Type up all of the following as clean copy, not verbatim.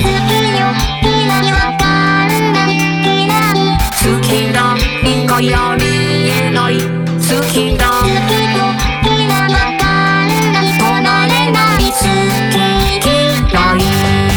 好きだ以外ありえない好きだ離れない好き嫌い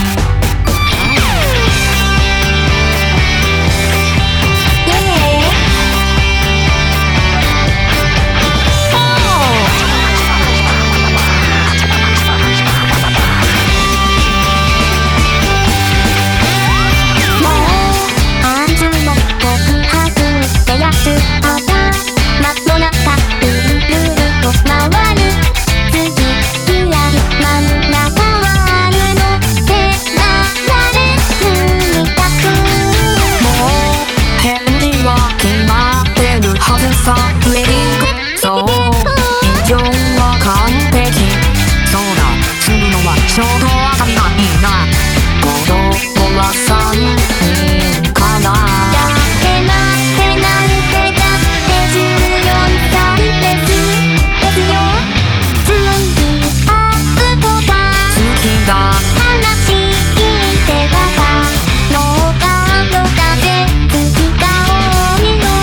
さウェディングそう以上は完璧そうだするのはちょうど当たりがいいな子供は3人かなだってなんてだって14歳ですよついに会うとか好きだ話聞いてたかどうかで好きかを見ろ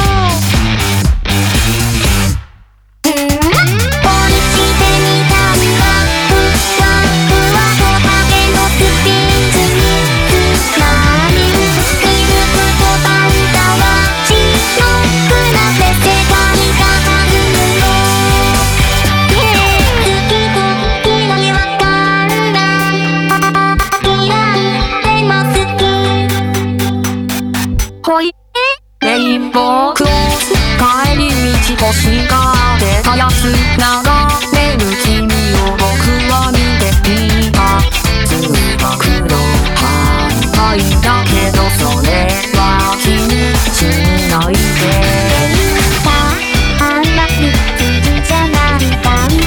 レインボークロス帰り道星が出たやつ眺める君を僕は見ていた通学の反対だけどそれは気にしないであんなに好きじゃないかん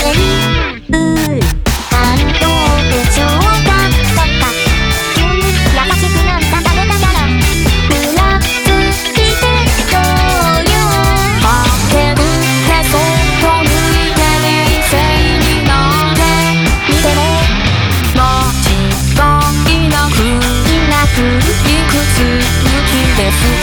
感動でしょうかそっか急に優しくなんかされたならいくつ好きです